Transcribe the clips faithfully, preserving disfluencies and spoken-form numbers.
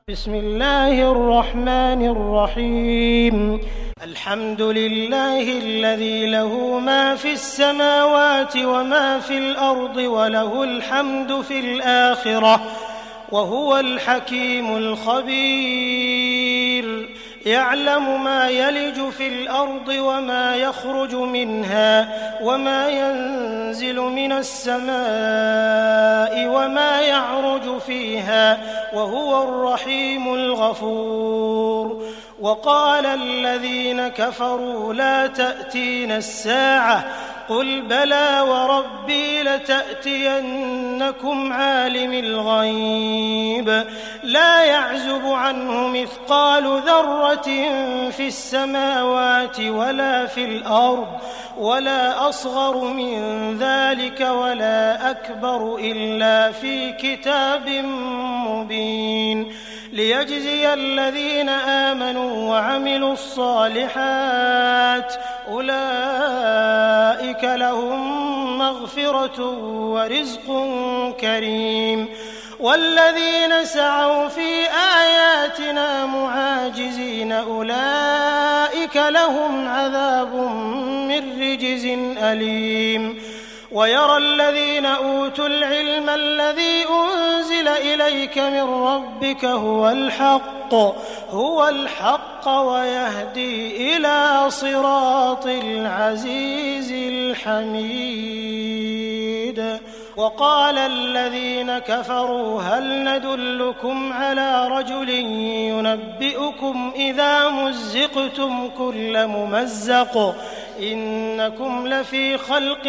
بسم الله الرحمن الرحيم. الحمد لله الذي له ما في السماوات وما في الأرض وله الحمد في الآخرة وهو الحكيم الخبير. يعلم ما يلج في الأرض وما يخرج منها وما ينزل من السماء وما يعرج فيها وهو الرحيم الغفور. وقال الذين كفروا لا تأتينا الساعة قل بلى وربي لتأتينكم عالم الغيب لا يعزب عنه مثقال ذرة في السماوات ولا في الأرض ولا أصغر من ذلك ولا أكبر إلا في كتاب مبين ليجزي الذين آمنوا وعملوا الصالحات أولئك لهم مغفرة ورزق كريم. والذين سعوا في آياتنا معاجزين أولئك لهم عذاب من رجز أليم. ويرى الذين أوتوا العلم الذي أنزل إليك من ربك هو الحق هو الحق ويهدي إلى صراط العزيز الحميد. وقال الذين كفروا هل ندلكم على رجل ينبئكم إذا مزقتم كل ممزق إنكم لفي خلق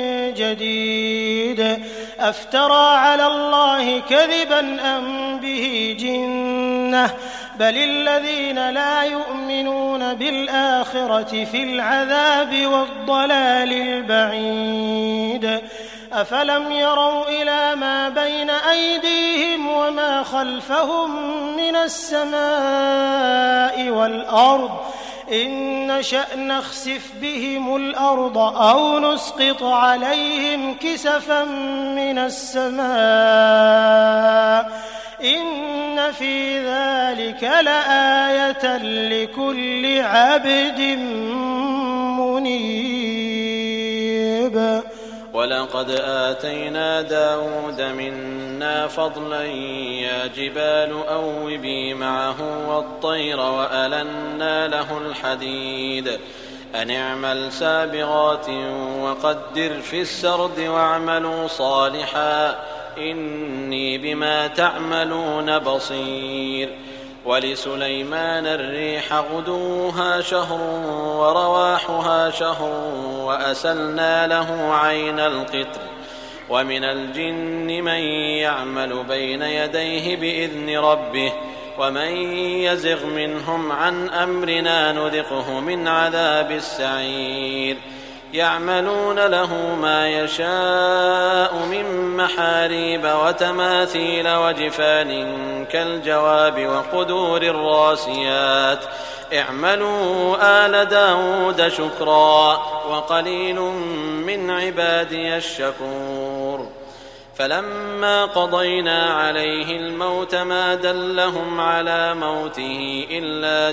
جديد أفترى على الله كذبا أم به جنة بل الذين لا يؤمنون بالآخرة في العذاب والضلال البعيد. أفلم يروا إلى ما بين أيديهم وما خلفهم من السماء والأرض إن نشأ نخسف بهم الأرض أو نسقط عليهم كسفا من السماء إن في ذلك لآية لكل عبد منيب. ولقد آتينا داود منا فضلا يا جبال أوبي معه والطير وألنا له الحديد أن اعمل سابغات وقدر في السرد واعملوا صالحا إني بما تعملون بصير. ولسليمان الريح غدوها شهر ورواحها شهر وأسلنا له عين القطر ومن الجن من يعمل بين يديه بإذن ربه ومن يزغ منهم عن أمرنا نذقه من عذاب السعير. يعملون له ما يشاء من محاريب وتماثيل وجفان كالجواب وقدور الراسيات اعملوا آل داود شكرا وقليل من عبادي الشكور. فلما قضينا عليه الموت ما دلهم على موته إلا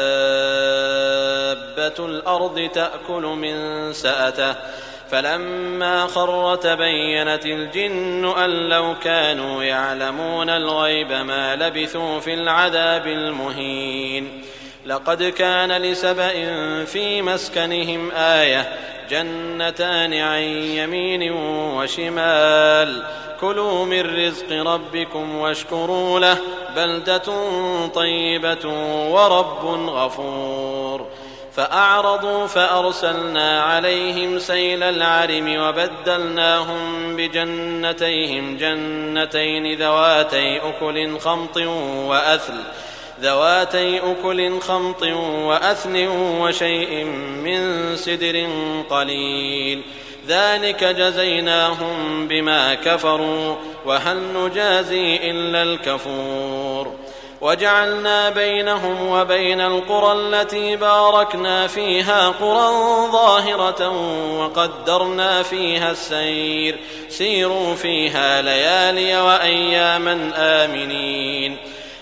دابة الأرض تأكل من سأته فلما خر تبينت الجن أن لو كانوا يعلمون الغيب ما لبثوا في العذاب المهين. لقد كان لسبأ في مسكنهم آية جنتان عن يمين وشمال كلوا من رزق ربكم واشكروا له بلدة طيبة ورب غفور. فأعرضوا فأرسلنا عليهم سيل العرم وبدلناهم بجنتيهم جنتين ذواتي أكل خمط وأثل ذواتي أكل خمط وأثل وشيء من سدر قليل ذلك جزيناهم بما كفروا وهل نجازي إلا الكفور. وجعلنا بينهم وبين القرى التي باركنا فيها قرى ظاهرة وقدرنا فيها السير سيروا فيها ليالي وأياما آمنين.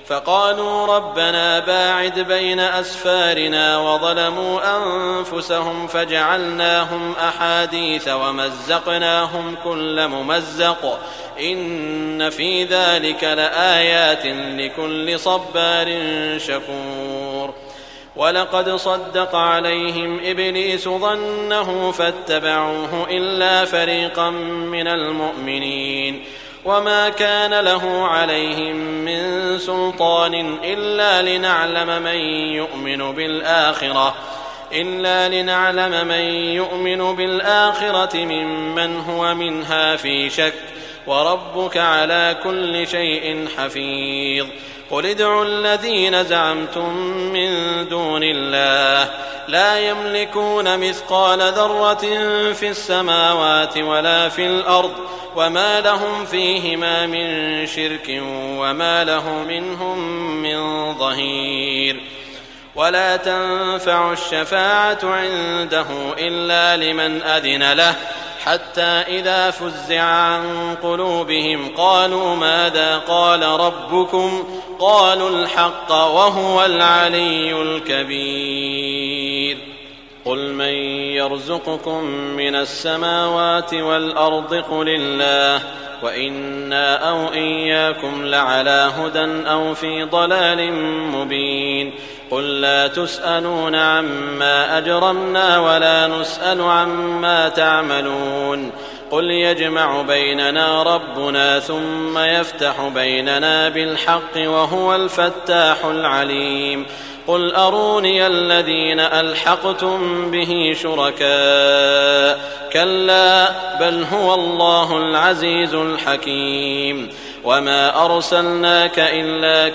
فقالوا ربنا باعد بين أسفارنا وظلموا أنفسهم فجعلناهم أحاديث ومزقناهم كل ممزق إن في ذلك لآيات لكل صبار شكور. ولقد صدق عليهم إبليس ظنه فاتبعوه إلا فريقا من المؤمنين وما كان له عليهم من سلطان إلا لنعلم من يؤمن بالآخرة إلا لنعلم من يؤمن بالآخرة ممن هو منها في شك وربك على كل شيء حفيظ. قل ادعوا الذين زعمتم من دون الله لا يملكون مثقال ذرة في السماوات ولا في الأرض وما لهم فيهما من شرك وما له منهم من ظهير. ولا تنفع الشفاعة عنده إلا لمن أذن له حتى إذا فزع عن قلوبهم قالوا ماذا قال ربكم قالوا الحق وهو العلي الكبير. قل من يرزقكم من السماوات والأرض قل الله وإنا أو إياكم لعلى هدى أو في ضلال مبين. قل لا تسألون عما أجرمنا ولا نسأل عما تعملون. قل يجمع بيننا ربنا ثم يفتح بيننا بالحق وهو الفتاح العليم. قل أروني الذين ألحقتم به شركاء كلا بل هو الله العزيز الحكيم. وما أرسلناك إلا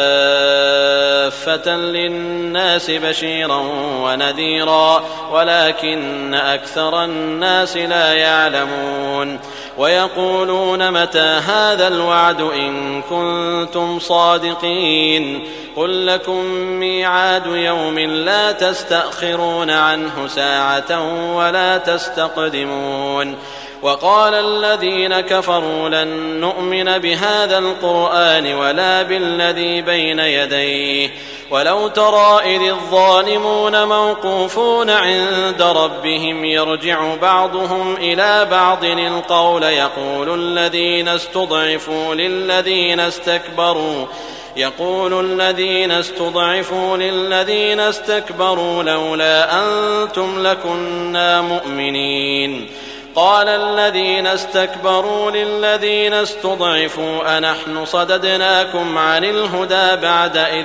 كافة للناس بشيرا ونذيرا ولكن أكثر الناس لا يعلمون. ويقولون متى هذا الوعد إن كنتم صادقين قل لكم ميعاد يوم لا تستأخرون عنه ساعة ولا تستقدمون. وقال الذين كفروا لن نؤمن بهذا القرآن ولا بالذي بين يديه ولو ترى إذ الظالمون موقوفون عند ربهم يرجع بعضهم إلى بعض القول يقول الذين استضعفوا للذين استكبروا يقول الذين استضعفوا للذين استكبروا لولا أنتم لكنا مؤمنين. قال الذين استكبروا للذين استضعفوا أنحن صددناكم عن الهدى بعد إذ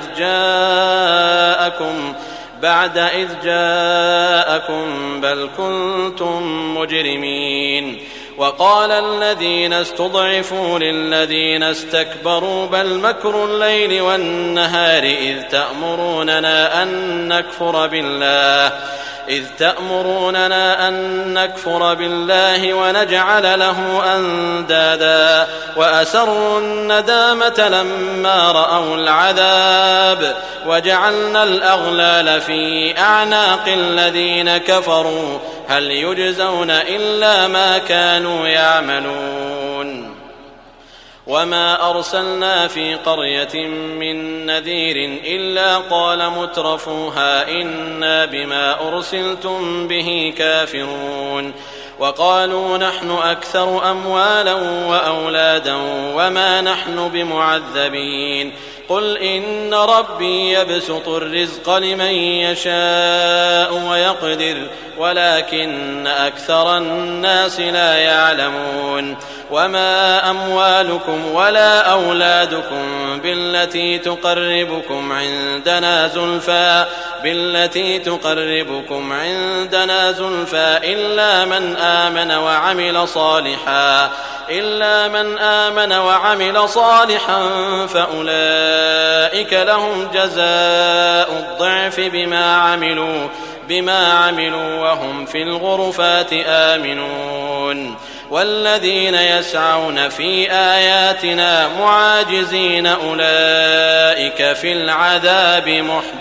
جاءكم بعد إذ جاءكم بل كنتم مجرمين. وقال الذين استضعفوا للذين استكبروا بل مكر الليل والنهار إذ تأمروننا أن نكفر بالله إذ تأمروننا أن نكفر بالله ونجعل له أندادا وأسروا الندامة لما رأوا العذاب وجعلنا الأغلال في أعناق الذين كفروا هل يجزون إلا ما كانوا يعملون. وما أرسلنا في قرية من نذير إلا قال مترفوها إنا بما أرسلتم به كافرون. وقالوا نحن أكثر أموالا وأولادا وما نحن بمعذبين. قل إن ربي يبسط الرزق لمن يشاء ويقدر ولكن أكثر الناس لا يعلمون. وما أموالكم ولا أولادكم بالتي تقربكم عندنا زلفى بالتي تقربكم عندنا زلفى إلا من آمن وعمل صالحا إلا من آمن وعمل صالحا فأولئك لهم جزاء الضعف بما عملوا بما عملوا وهم في الغرفات آمنون. والذين يسعون في آياتنا معاجزين أولئك في العذاب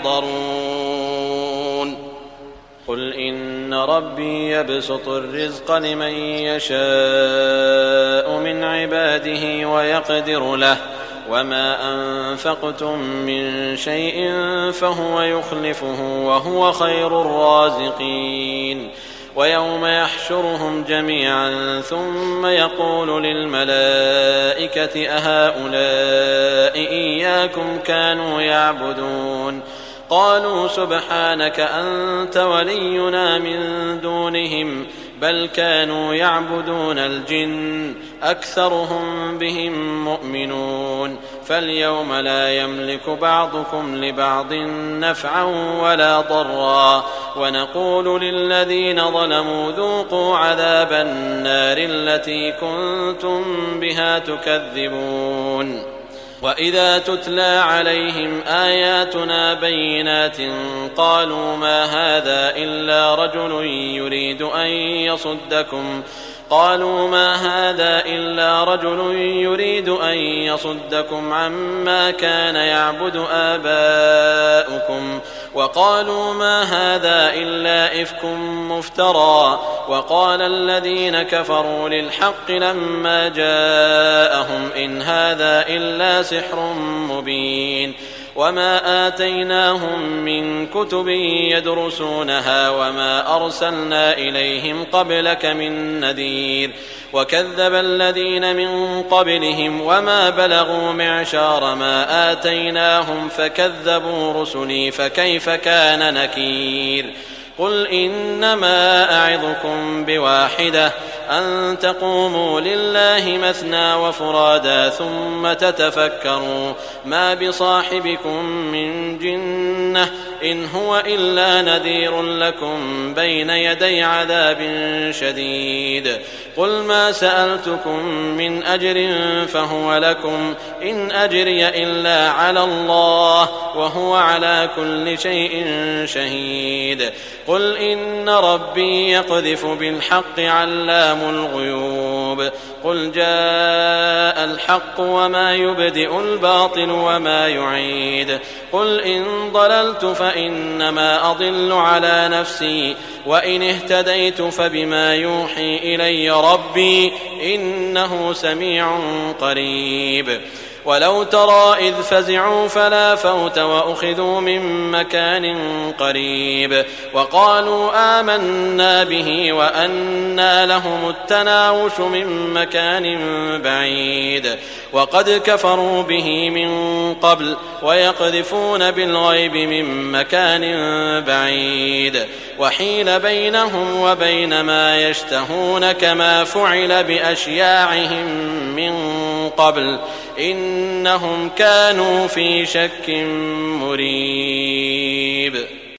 محضرون. قل إن ربي يبسط الرزق لمن يشاء من عباده ويقدر له وما أنفقتم من شيء فهو يخلفه وهو خير الرازقين ويوم يحشرهم جميعا ثم يقول للملائكة أهؤلاء إياكم كانوا يعبدون قالوا سبحانك أنت ولينا من دونهم بل كانوا يعبدون الجن أكثرهم بهم مؤمنون فاليوم لا يملك بعضكم لبعض نفعا ولا ضرا ونقول للذين ظلموا ذوقوا عذاب النار التي كنتم بها تكذبون وإذا تتلى عليهم آياتنا بينات قالوا ما هذا إلا رجل يريد أن يصدكم قالوا ما هذا إلا رجل يريد أن يصدكم عما كان يعبد آباؤكم وقالوا ما هذا إلا إفك مفترى وقال الذين كفروا للحق لما جاءهم إن هذا إلا سحر مبين وما آتيناهم من كتب يدرسونها وما أرسلنا إليهم قبلك من نذير وكذب الذين من قبلهم وما بلغوا معشار ما آتيناهم فكذبوا رسلي فكيف كان نكير قل إنما أعظكم بواحدة أن تقوموا لله مثنى وفرادا ثم تتفكروا ما بصاحبكم من جنة إن هو إلا نذير لكم بين يدي عذاب شديد قل ما سألتكم من أجر فهو لكم إن أجري إلا على الله وهو على كل شيء شهيد قل إن ربي يقذف بالحق علام الغيوب قل جاء الحق وما يبدئ الباطل وما يعيد قل إن ضللت فإنما أضل على نفسي وإن اهتديت فبما يوحي إلي ربي إنه سميع قريب ولو ترى إذ فزعوا فلا فوت وأخذوا من مكان قريب وقالوا آمنا به وأنى لهم التناوش من مكان بعيد وقد كفروا به من قبل ويقذفون بالغيب من مكان بعيد وحيل بينهم وبين ما يشتهون كما فعل بأشياعهم من قبل إنهم كانوا في شك مريب